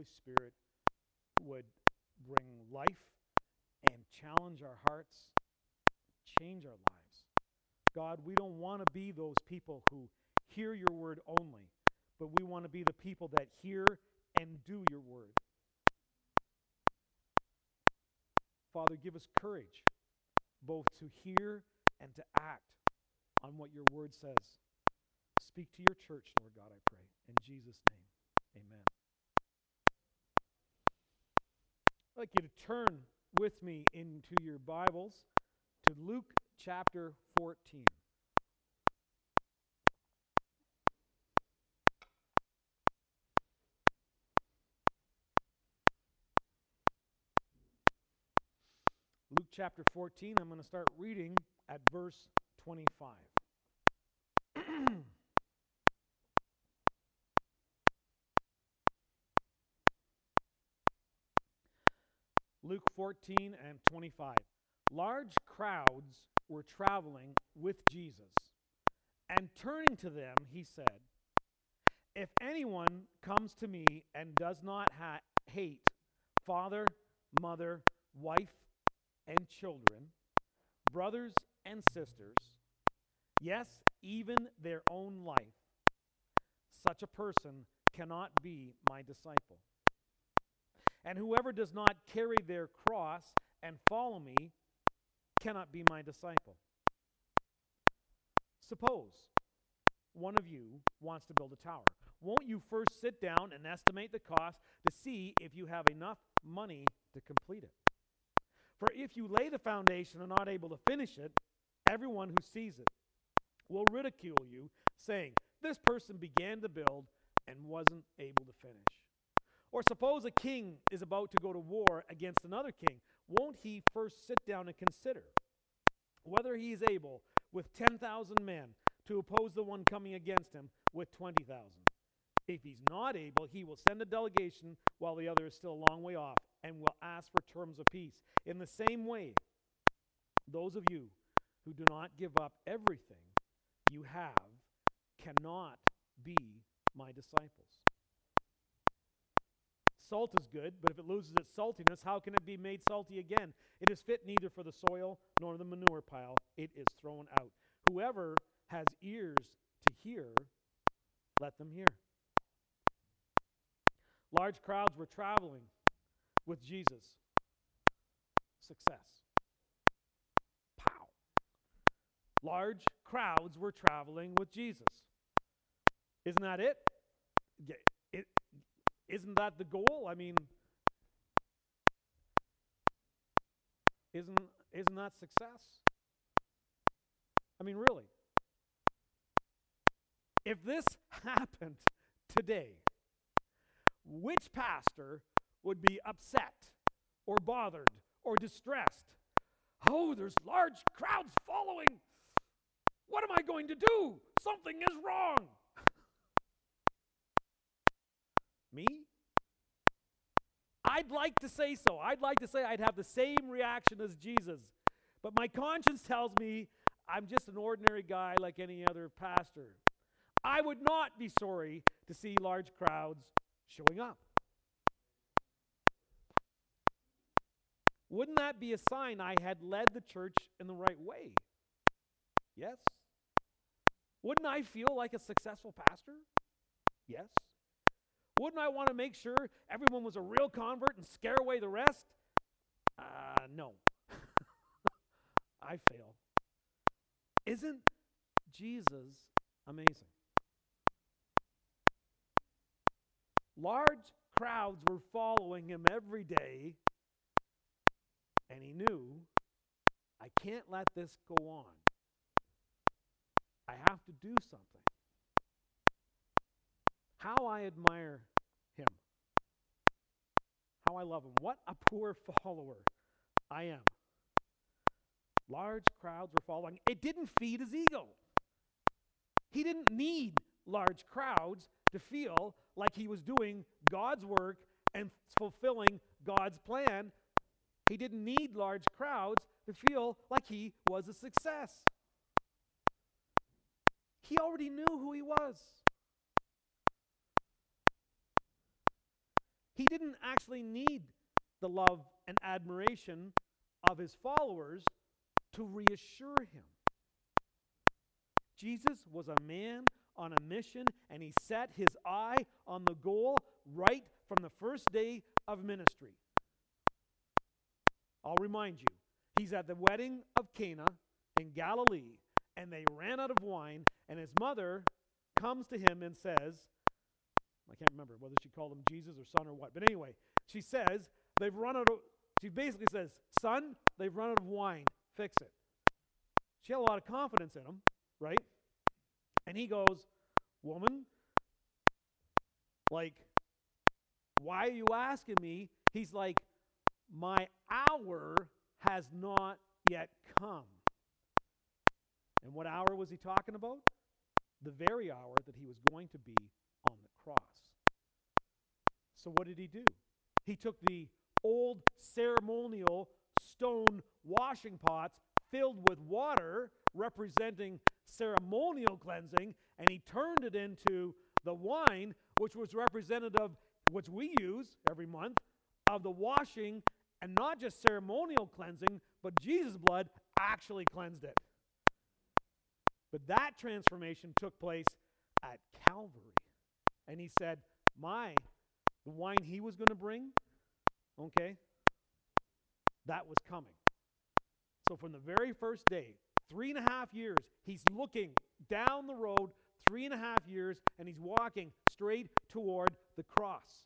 Spirit would bring life and challenge our hearts, change our lives. God, we don't want to be those people who hear your word only, but we want to be the people that hear and do your word. Father, give us courage both to hear and to act on what your word says. Speak to your church, Lord God, I pray. In Jesus' name, amen. I'd like you to turn with me into your Bibles to Luke chapter 14. Luke chapter 14, I'm going to start reading at verse 25. Luke 14 and 25. Large crowds were traveling with Jesus, and turning to them, he said, "If anyone comes to me and does not hate father, mother, wife, and children, brothers and sisters, yes, even their own life, such a person cannot be my disciple. And whoever does not carry their cross and follow me cannot be my disciple. Suppose one of you wants to build a tower. Won't you first sit down and estimate the cost to see if you have enough money to complete it? For if you lay the foundation and are not able to finish it, everyone who sees it will ridicule you, saying, 'This person began to build and wasn't able to finish.' Or suppose a king is about to go to war against another king. Won't he first sit down and consider whether he is able with 10,000 men to oppose the one coming against him with 20,000? If he's not able, he will send a delegation while the other is still a long way off and will ask for terms of peace. In the same way, those of you who do not give up everything you have cannot be my disciples. Salt is good, but if it loses its saltiness, how can it be made salty again? It is fit neither for the soil nor the manure pile. It is thrown out. Whoever has ears to hear, let them hear." Large crowds were traveling with Jesus. Success. Pow. Large crowds were traveling with Jesus. Isn't that it? Isn't that the goal? I mean, isn't that success? I mean, really. If this happened today, which pastor would be upset or bothered or distressed? Oh, there's large crowds following. What am I going to do? Something is wrong. Me? I'd like to say so. I'd like to say I'd have the same reaction as Jesus. But my conscience tells me I'm just an ordinary guy like any other pastor. I would not be sorry to see large crowds showing up. Wouldn't that be a sign I had led the church in the right way? Yes? Wouldn't I feel like a successful pastor? Yes. Wouldn't I want to make sure everyone was a real convert and scare away the rest? No. I fail. Isn't Jesus amazing? Large crowds were following him every day, and he knew, I can't let this go on. I have to do something. How I admire him. How I love him. What a poor follower I am. Large crowds were following. It didn't feed his ego. He didn't need large crowds to feel like he was doing God's work and fulfilling God's plan. He didn't need large crowds to feel like he was a success. He already knew who he was. He didn't actually need the love and admiration of his followers to reassure him. Jesus was a man on a mission, and he set his eye on the goal right from the first day of ministry. I'll remind you, he's at the wedding of Cana in Galilee, and they ran out of wine, and his mother comes to him and says, I can't remember whether she called him Jesus or son or what, but anyway, she says, she basically says, son, they've run out of wine, fix it. She had a lot of confidence in him, right? And he goes, woman, like, why are you asking me? He's like, my hour has not yet come. And what hour was he talking about? The very hour that he was going to be on the cross. So what did he do? He took the old ceremonial stone washing pots filled with water representing ceremonial cleansing, and he turned it into the wine, which was representative, which we use every month, of the washing, and not just ceremonial cleansing, but Jesus' blood actually cleansed it. But that transformation took place at Calvary. And he said, the wine he was going to bring, okay, that was coming. So from the very first day, 3.5 years, he's looking down the road, 3.5 years, and he's walking straight toward the cross.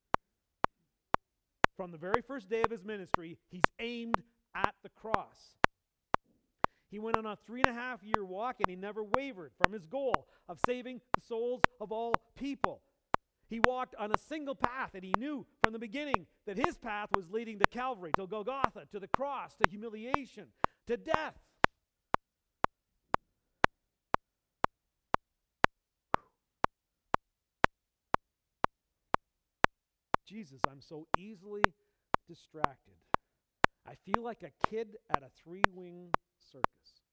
From the very first day of his ministry, he's aimed at the cross. He went on a 3.5-year walk, and he never wavered from his goal of saving the souls of all people. He walked on a single path, and he knew from the beginning that his path was leading to Calvary, to Golgotha, to the cross, to humiliation, to death. Jesus, I'm so easily distracted. I feel like a kid at a three-wing circus.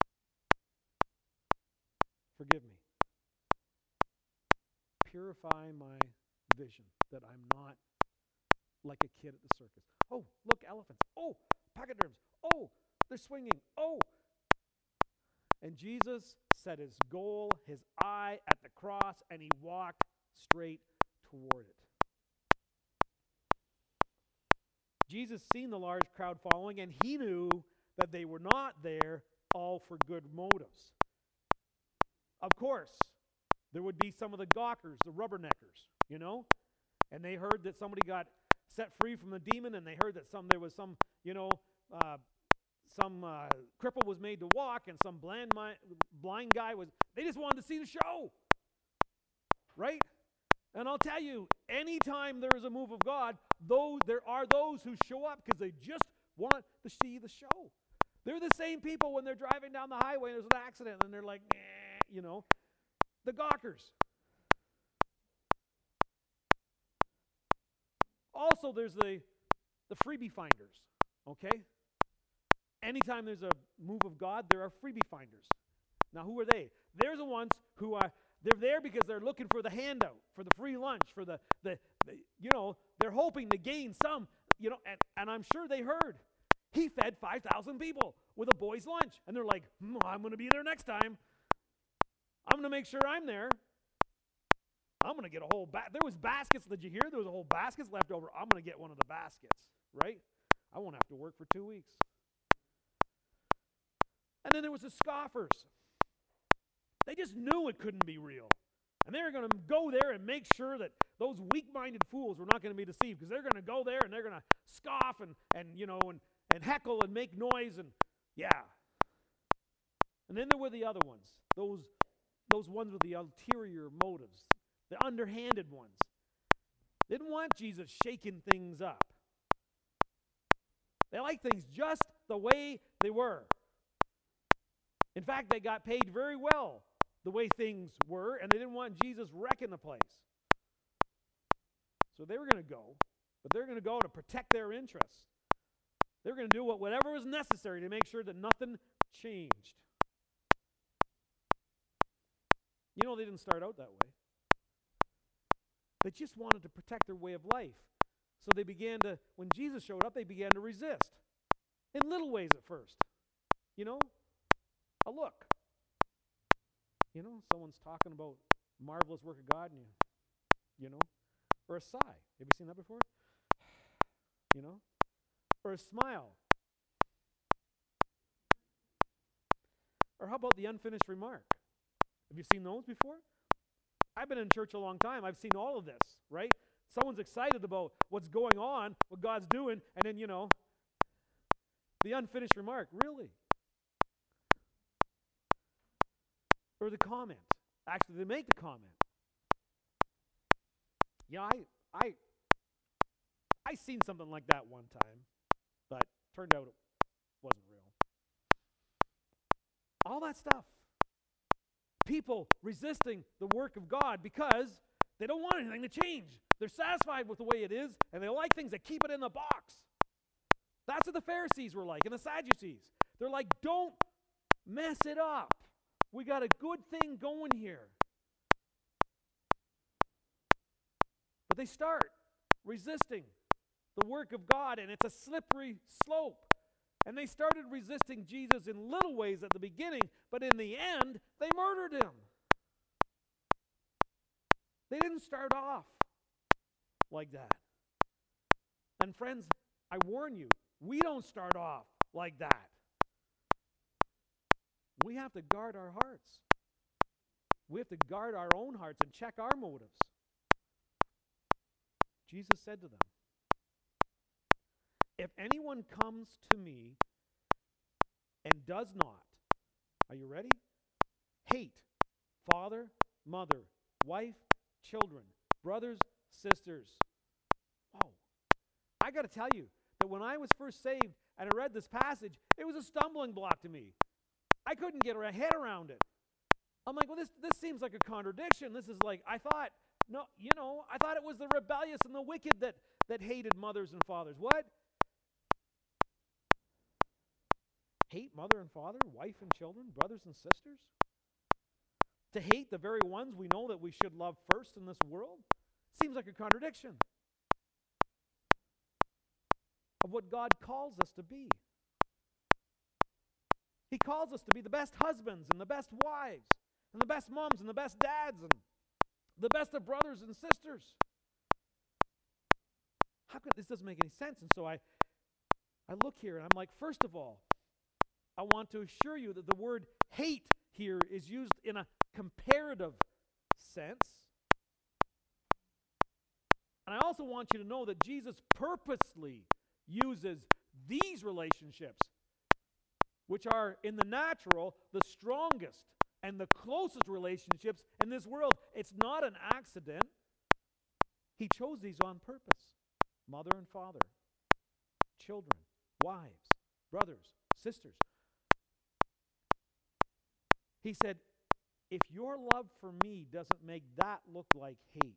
Forgive me. Purify my vision that I'm not like a kid at the circus. Oh, look, elephants. Oh, pachyderms. Oh, they're swinging. Oh. And Jesus set his goal, his eye at the cross, and he walked straight toward it. Jesus seen the large crowd following, and he knew that they were not there all for good motives. Of course, there would be some of the gawkers, the rubberneckers, and they heard that somebody got set free from the demon, and they heard that some cripple was made to walk, and some blind guy they just wanted to see the show, right? And I'll tell you, anytime there is a move of God, there are those who show up because they just want to see the show. They're the same people when they're driving down the highway and there's an accident and they're like, the gawkers. Also, there's the freebie finders, okay? Anytime there's a move of God, there are freebie finders. Now, who are they? They're the ones who are, they're there because they're looking for the handout, for the free lunch, for they're hoping to gain some, and I'm sure they heard. He fed 5,000 people with a boy's lunch. And they're like, I'm going to be there next time. I'm going to make sure I'm there. I'm going to get a whole there was baskets, did you hear? There was a whole baskets left over. I'm going to get one of the baskets, right? I won't have to work for 2 weeks. And then there was the scoffers. They just knew it couldn't be real. And they were going to go there and make sure that those weak-minded fools were not going to be deceived, because they're going to go there and they're going to scoff and heckle and make noise and yeah. And then there were the other ones, those ones with the ulterior motives, the underhanded ones. They didn't want Jesus shaking things up. They liked things just the way they were. In fact, they got paid very well the way things were, and they didn't want Jesus wrecking the place. So they were going to go, but they're going to go to protect their interests. They're going to do whatever was necessary to make sure that nothing changed. They didn't start out that way. They just wanted to protect their way of life. So they began to, when Jesus showed up, they began to resist. In little ways at first. You know, a look. You know, someone's talking about marvelous work of God, and you know, or a sigh. Have you seen that before? You know, or a smile. Or how about the unfinished remark? Have you seen those before? I've been in church a long time. I've seen all of this, right? Someone's excited about what's going on, what God's doing, and then, you know, the unfinished remark, really? Or the comment. Actually, they make the comment. Yeah, I seen something like that one time, but turned out it wasn't real. All that stuff. People resisting the work of God because they don't want anything to change. They're satisfied with the way it is, and they like things that keep it in the box. That's what the Pharisees were like, and the Sadducees. They're like, don't mess it up. We got a good thing going here. But they start resisting the work of God, and it's a slippery slope. And they started resisting Jesus in little ways at the beginning, but in the end, they murdered him. They didn't start off like that. And friends, I warn you, we don't start off like that. We have to guard our hearts. We have to guard our own hearts and check our motives. Jesus said to them, if anyone comes to me and does not, are you ready? Hate father, mother, wife, children, brothers, sisters. Whoa. I got to tell you that when I was first saved and I read this passage, it was a stumbling block to me. I couldn't get my head around it. I'm like, well, this seems like a contradiction. This is like, I thought it was the rebellious and the wicked that hated mothers and fathers. What? Hate mother and father, wife and children, brothers and sisters? To hate the very ones we know that we should love first in this world? Seems like a contradiction of what God calls us to be. He calls us to be the best husbands and the best wives and the best moms and the best dads and the best of brothers and sisters. How could this doesn't make any sense? And so I look here and I'm like, first of all, I want to assure you that the word hate here is used in a comparative sense. And I also want you to know that Jesus purposely uses these relationships, which are in the natural the strongest and the closest relationships in this world. It's not an accident. He chose these on purpose. Mother and father, children, wives, brothers, sisters. He said, if your love for me doesn't make that look like hate,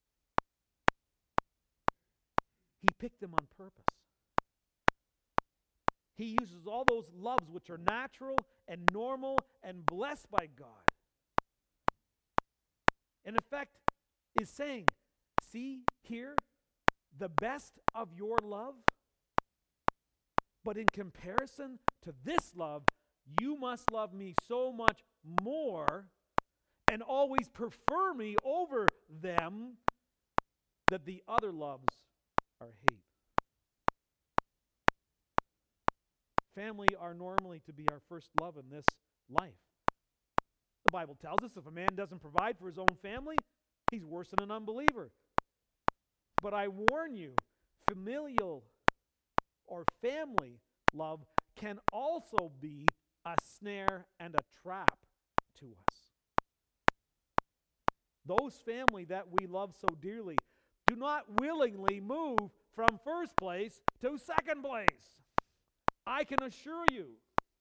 he picked them on purpose. He uses all those loves which are natural and normal and blessed by God. In effect, is saying, see here, the best of your love, but in comparison to this love, you must love me so much more and always prefer me over them that the other loves are hate. Family are normally to be our first love in this life. The Bible tells us if a man doesn't provide for his own family, he's worse than an unbeliever. But I warn you, familial or family love can also be a snare and a trap to us. Those family that we love so dearly do not willingly move from first place to second place. I can assure you.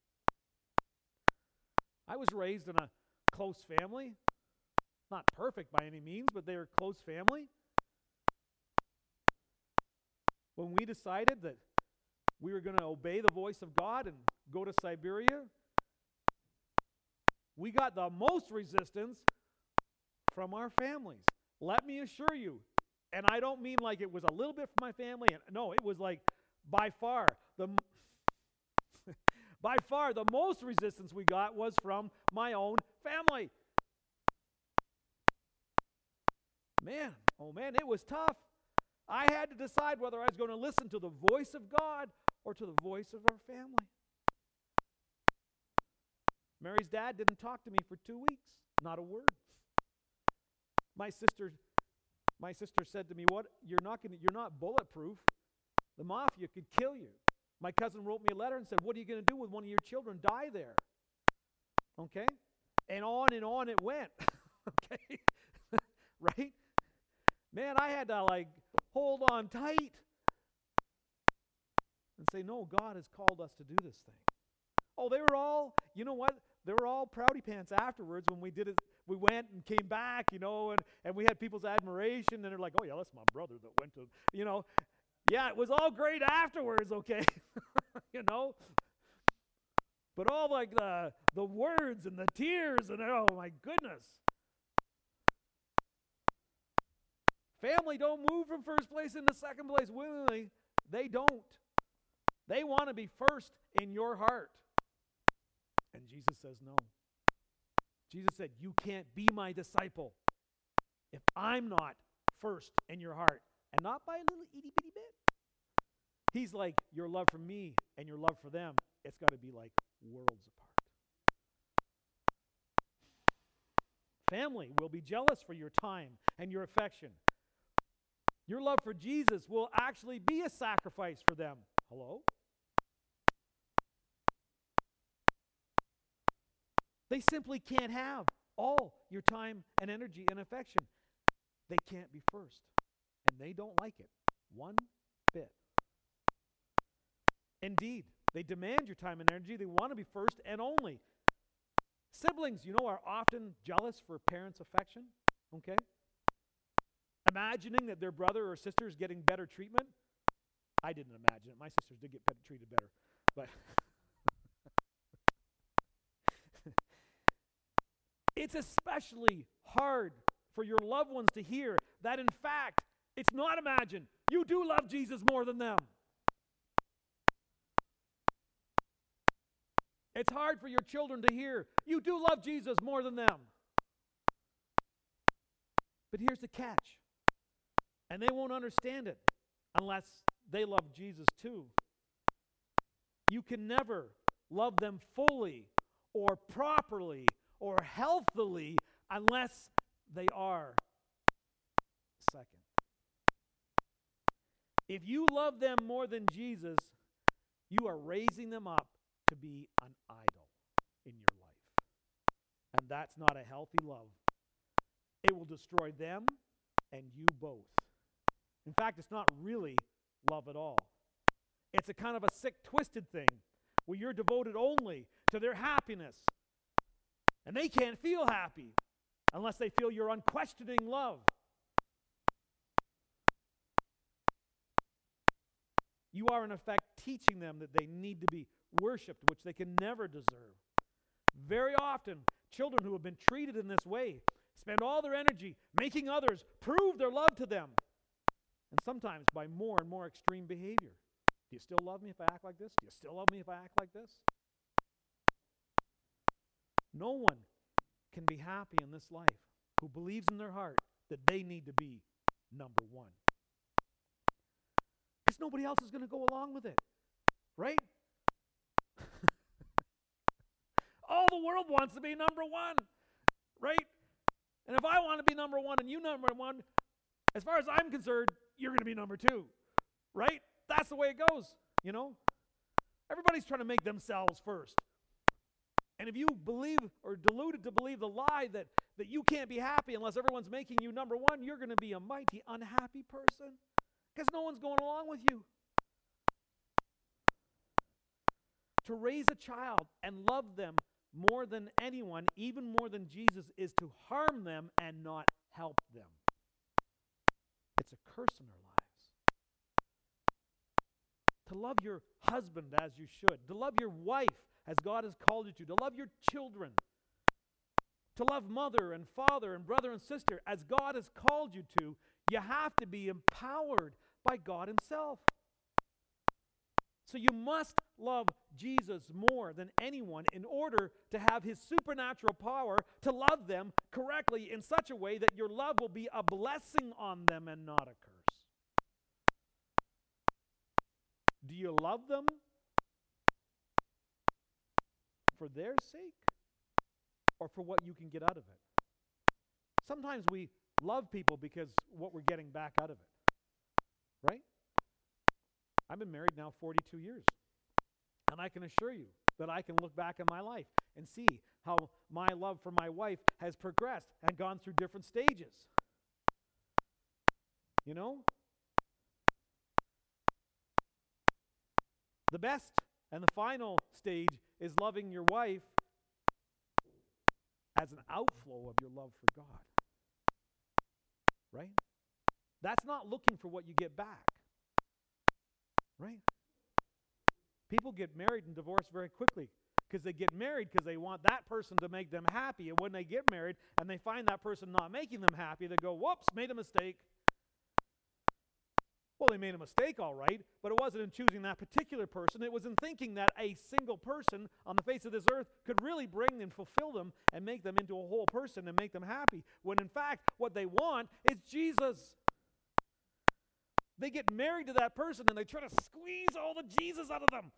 I was raised in a close family. Not perfect by any means, but they were a close family. When we decided that we were going to obey the voice of God and go to Siberia, we got the most resistance from our families. Let me assure you, And I don't mean like it was a little bit from my family. And no, it was like by far the most resistance we got was from my own family. Man, oh man, it was tough. I had to decide whether I was going to listen to the voice of God or to the voice of our family. Mary's dad didn't talk to me for 2 weeks, not a word. My sister said to me, "What? You're not bulletproof. The mafia could kill you." My cousin wrote me a letter and said, "What are you going to do with one of your children die there?" Okay? And on it went. Okay? Right? Man, I had to like hold on tight and say, "No, God has called us to do this thing." Oh, they were all, you know what? They were all proudy pants afterwards when we did it. We went and came back, and we had people's admiration, and they're like, "Oh yeah, that's my brother that went to," Yeah, it was all great afterwards, okay? But all like the words and the tears and oh my goodness. Family don't move from first place into second place willingly. They don't. They want to be first in your heart. And Jesus says no. Jesus said, "You can't be my disciple if I'm not first in your heart." And not by a little itty bitty bit. He's like, your love for me and your love for them, it's got to be like worlds apart. Family will be jealous for your time and your affection. Your love for Jesus will actually be a sacrifice for them. Hello? They simply can't have all your time and energy and affection. They can't be first. And they don't like it one bit. Indeed, they demand your time and energy. They want to be first and only. Siblings, are often jealous for parents' affection. Okay? Imagining that their brother or sister is getting better treatment. I didn't imagine it. My sisters did get treated better. But it's especially hard for your loved ones to hear that, in fact, it's not imagined. You do love Jesus more than them. It's hard for your children to hear you do love Jesus more than them. But here's the catch. And they won't understand it unless they love Jesus too. You can never love them fully or properly or healthily unless they are second. If you love them more than Jesus, you are raising them up to be an idol in your life. And that's not a healthy love. It will destroy them and you both. In fact, it's not really love at all. It's a kind of a sick, twisted thing where you're devoted only to their happiness. And they can't feel happy unless they feel your unquestioning love. You are, in effect, teaching them that they need to be worshipped, which they can never deserve. Very often, children who have been treated in this way spend all their energy making others prove their love to them. And sometimes by more and more extreme behavior. Do you still love me if I act like this? Do you still love me if I act like this? No one can be happy in this life who believes in their heart that they need to be number one. Because nobody else is going to go along with it. Right? All the world wants to be number one. Right? And if I want to be number one and you number one, as far as I'm concerned, you're going to be number two. Right? That's the way it goes, Everybody's trying to make themselves first. And if you believe or deluded to believe the lie that you can't be happy unless everyone's making you number one, you're going to be a mighty unhappy person because no one's going along with you. To raise a child and love them more than anyone, even more than Jesus, is to harm them and not help them. It's a curse in their lives. To love your husband as you should. To love your wife as God has called you to love your children. to love mother and father and brother and sister as God has called you to, you have to be empowered by God himself. So you must love Jesus more than anyone in order to have his supernatural power to love them correctly in such a way that your love will be a blessing on them and not a curse. Do you love them for their sake or for what you can get out of it? Sometimes we love people because what we're getting back out of it, right? I've been married now 42 years, and I can assure you that I can look back at my life and see how my love for my wife has progressed and gone through different stages. You know? The best and the final stage is loving your wife as an outflow of your love for God. Right? That's not looking for what you get back. Right? People get married and divorced very quickly because they get married because they want that person to make them happy. And when they get married and they find that person not making them happy, they go, whoops, made a mistake. Well, they made a mistake, all right, but it wasn't in choosing that particular person. It was in thinking that a single person on the face of this earth could really bring and fulfill them and make them into a whole person and make them happy, when in fact what they want is Jesus. They get married to that person and they try to squeeze all the Jesus out of them.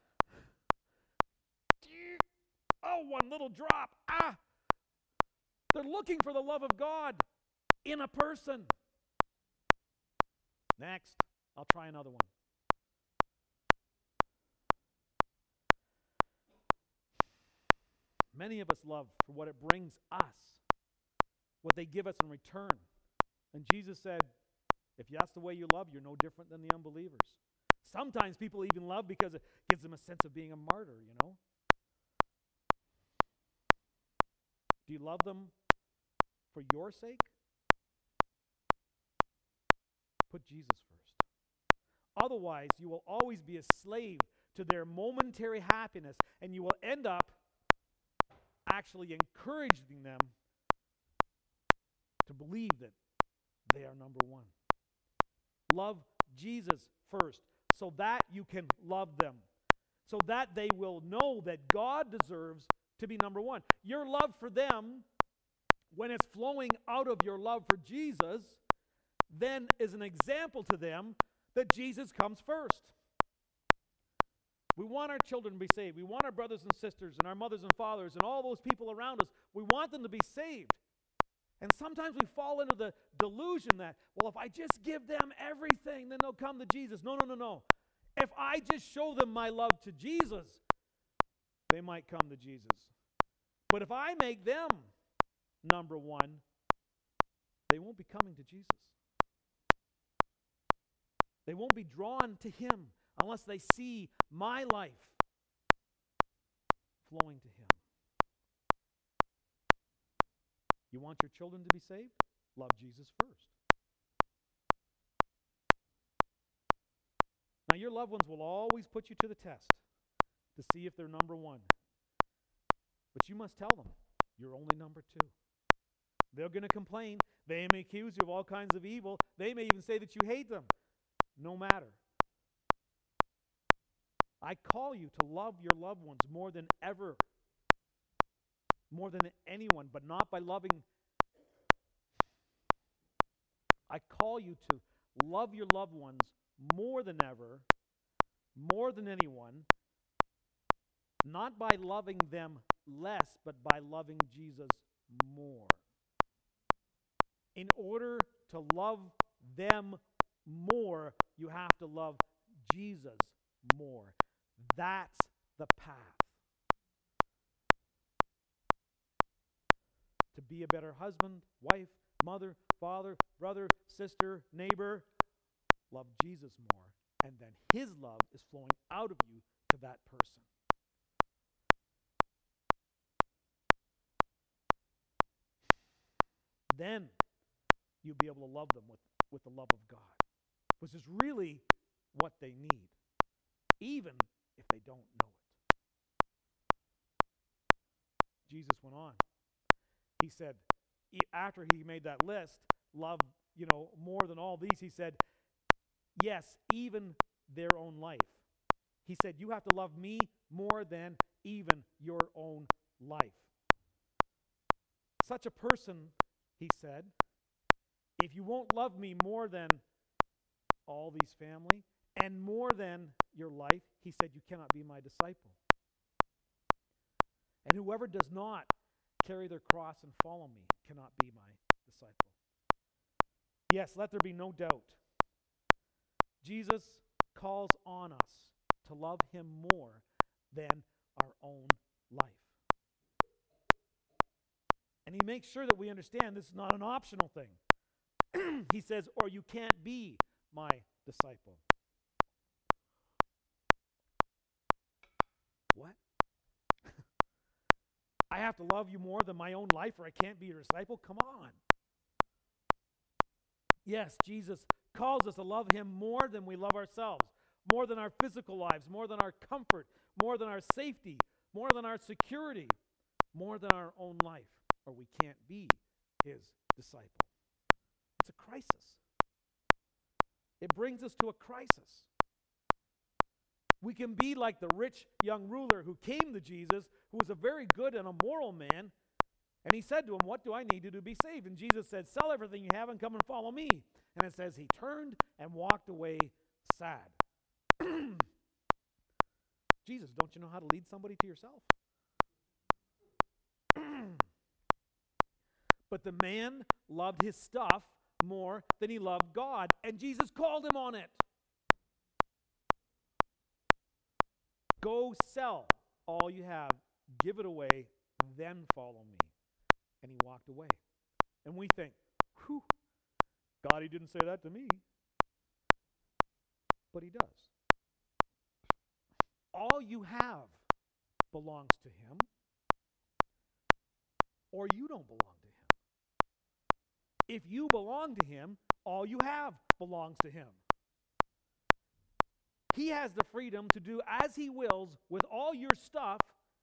Oh, one little drop. They're looking for the love of God in a person. Next. I'll try another one. Many of us love for what it brings us, what they give us in return. And Jesus said, if that's the way you love, you're no different than the unbelievers. Sometimes people even love because it gives them a sense of being a martyr, you know. Do you love them for your sake? Put Jesus first. Otherwise, you will always be a slave to their momentary happiness, and you will end up actually encouraging them to believe that they are number one. Love Jesus first so that you can love them, so that they will know that God deserves to be number one. Your love for them, when it's flowing out of your love for Jesus, then is an example to them that Jesus comes first. We want our children to be saved. We want our brothers and sisters and our mothers and fathers and all those people around us, we want them to be saved. And sometimes we fall into the delusion that, well, if I just give them everything, then they'll come to Jesus. No. If I just show them my love to Jesus, they might come to Jesus. But if I make them number one, they won't be coming to Jesus. They won't be drawn to him unless they see my life flowing to him. You want your children to be saved? Love Jesus first. Now, your loved ones will always put you to the test to see if they're number one. But you must tell them you're only number two. They're going to complain. They may accuse you of all kinds of evil. They may even say that you hate them. No matter. I call you to love your loved ones more than ever, more than anyone, but not by loving. I call you to love your loved ones more than ever, more than anyone, not by loving them less, but by loving Jesus more. In order to love them more, you have to love Jesus more. That's the path. To be a better husband, wife, mother, father, brother, sister, neighbor, love Jesus more. And then his love is flowing out of you to that person. Then you'll be able to love them with the love of God, which is really what they need, even if they don't know it. Jesus went on. he said, after he made that list, love, more than all these, he said, yes, even their own life. He said, you have to love me more than even your own life. Such a person, he said, if you won't love me more than all these family and more than your life, he said, you cannot be my disciple. And whoever does not carry their cross and follow me cannot be my disciple. Yes, let there be no doubt. Jesus calls on us to love him more than our own life. And he makes sure that we understand this is not an optional thing. He says, or you can't be my disciple. What? I have to love you more than my own life or I can't be your disciple? Come on. Yes, Jesus calls us to love him more than we love ourselves, more than our physical lives, more than our comfort, more than our safety, more than our security, more than our own life, or we can't be his disciple. It's a crisis. It brings us to a crisis. We can be like the rich young ruler who came to Jesus, who was a very good and a moral man, and he said to him, what do I need to do to be saved? And Jesus said, sell everything you have and come and follow me. And it says he turned and walked away sad. Jesus, don't you know how to lead somebody to yourself? But the man loved his stuff more than he loved God, and Jesus called him on it. Go sell all you have, give it away, then follow me. And he walked away. And we think, whew, God, he didn't say that to me. But he does. All you have belongs to him, or you don't belong to him. If you belong to him, all you have belongs to him. He has the freedom to do as he wills with all your stuff,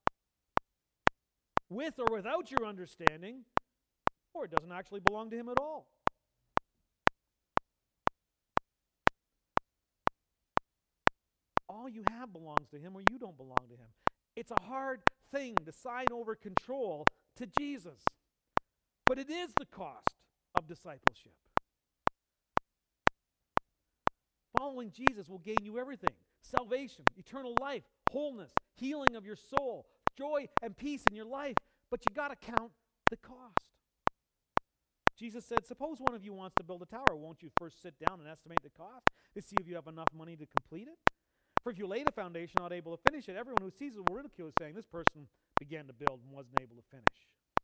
with or without your understanding, or it doesn't actually belong to him at all. All you have belongs to him, or you don't belong to him. It's a hard thing to sign over control to Jesus, but it is the cost of discipleship. Following Jesus will gain you everything: salvation, eternal life, wholeness, healing of your soul, joy and peace in your life. But you got to count the cost. Jesus said, suppose one of you wants to build a tower. Won't you first sit down and estimate the cost to see if you have enough money to complete it? For if you lay the foundation not able to finish it, everyone who sees it will ridicule, saying, this person began to build and wasn't able to finish.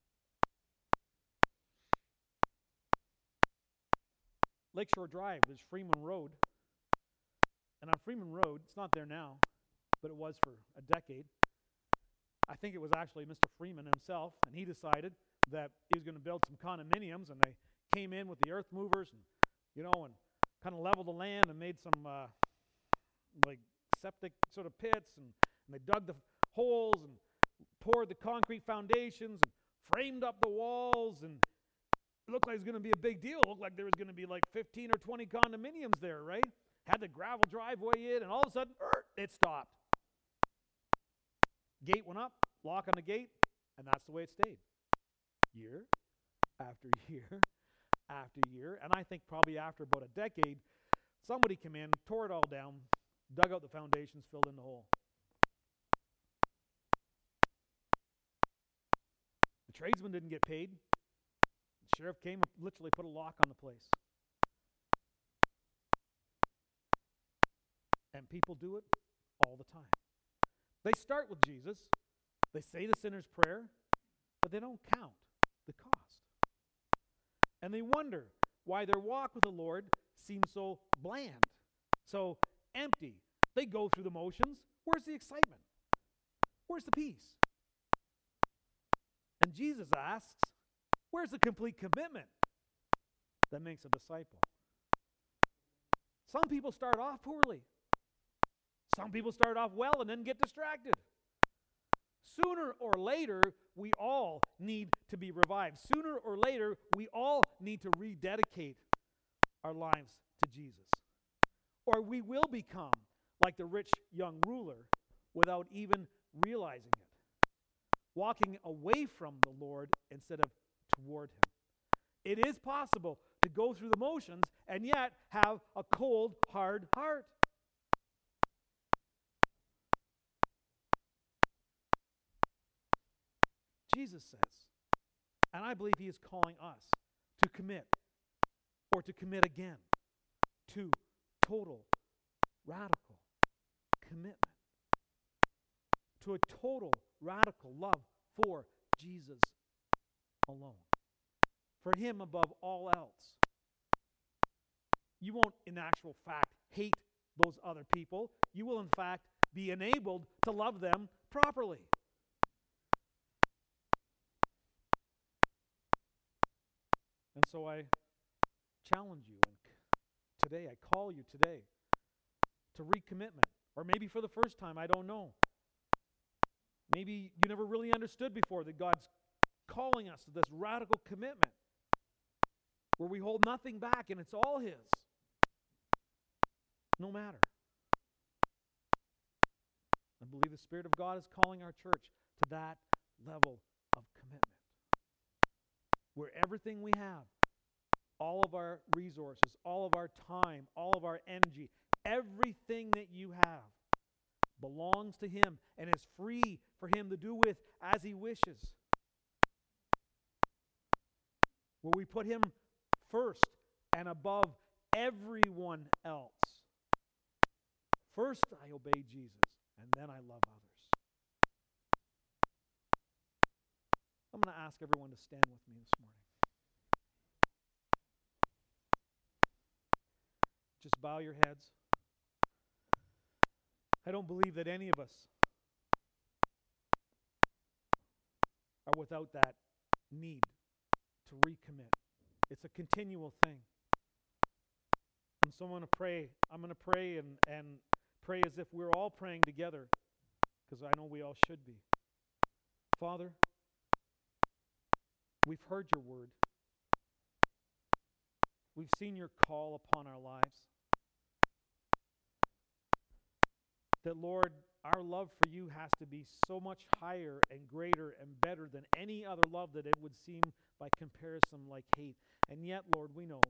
Lakeshore Drive, there's Freeman Road. And on Freeman Road, it's not there now, but it was for a decade. I think it was actually Mr. Freeman himself, and he decided that he was going to build some condominiums, and they came in with the earth movers and kind of leveled the land and made some like septic sort of pits, and they dug the holes and poured the concrete foundations and framed up the walls, and it looked like it was going to be a big deal. It looked like there was going to be like 15 or 20 condominiums there, right? Had the gravel driveway in, and all of a sudden, it stopped. Gate went up, lock on the gate, and that's the way it stayed. Year after year after year. And I think probably after about a decade, somebody came in, tore it all down, dug out the foundations, filled in the hole. The tradesman didn't get paid. The sheriff came and literally put a lock on the place. And people do it all the time. They start with Jesus. They say the sinner's prayer, but they don't count the cost. And they wonder why their walk with the Lord seems so bland, so empty. They go through the motions. Where's the excitement? Where's the peace? And Jesus asks, where's the complete commitment that makes a disciple? Some people start off poorly. Some people start off well and then get distracted. Sooner or later, we all need to be revived. Sooner or later, we all need to rededicate our lives to Jesus. Or we will become like the rich young ruler without even realizing it, walking away from the Lord instead of toward him. It is possible to go through the motions and yet have a cold, hard heart. Jesus says, and I believe he is calling us to commit, or to commit again, to total, radical commitment, to a total, radical love for Jesus alone, for him above all else. You won't, in actual fact, hate those other people. You will, in fact, be enabled to love them properly. And so I challenge you, and today, I call you today to recommitment. Or maybe for the first time, I don't know. Maybe you never really understood before that God's calling us to this radical commitment where we hold nothing back and it's all his. No matter. I believe the Spirit of God is calling our church to that level of commitment, where everything we have, all of our resources, all of our time, all of our energy, everything that you have belongs to him and is free for him to do with as he wishes. Where we put him first and above everyone else. First, I obey Jesus, and then I love others. I'm going to ask everyone to stand with me this morning. Just bow your heads. I don't believe that any of us are without that need to recommit. It's a continual thing. And so I'm going to pray. I'm going to pray and pray as if we're all praying together, because I know we all should be. Father, we've heard your word. We've seen your call upon our lives. That, Lord, our love for you has to be so much higher and greater and better than any other love, that it would seem by comparison like hate. And yet, Lord, we know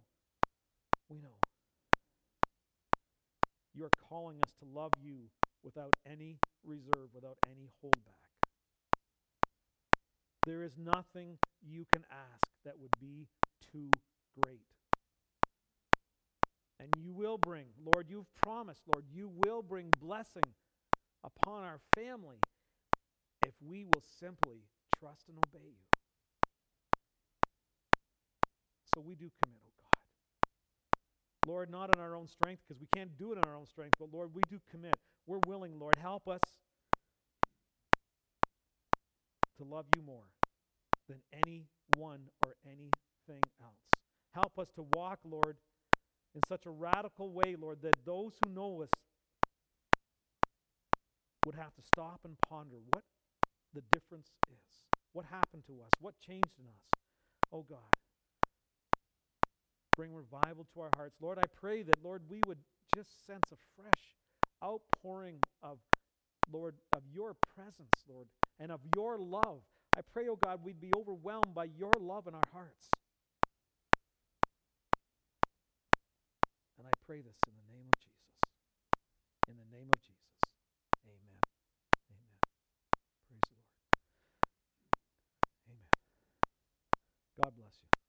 you are calling us to love you without any reserve, without any holdback. There is nothing you can ask that would be too great. And you will bring, Lord, you've promised, Lord, you will bring blessing upon our family if we will simply trust and obey you. So we do commit, oh God. Lord, not in our own strength, because we can't do it in our own strength, but Lord, we do commit. We're willing, Lord, help us to love you more than anyone or anything else. Help us to walk, Lord, in such a radical way, Lord, that those who know us would have to stop and ponder what the difference is. What happened to us? What changed in us? Oh God, bring revival to our hearts. Lord, I pray that, Lord, we would just sense a fresh outpouring of, Lord, of your presence, Lord, and of your love. I pray, oh God, we'd be overwhelmed by your love in our hearts. And I pray this in the name of Jesus. In the name of Jesus. Amen. Amen. Praise the Lord. Amen. God bless you.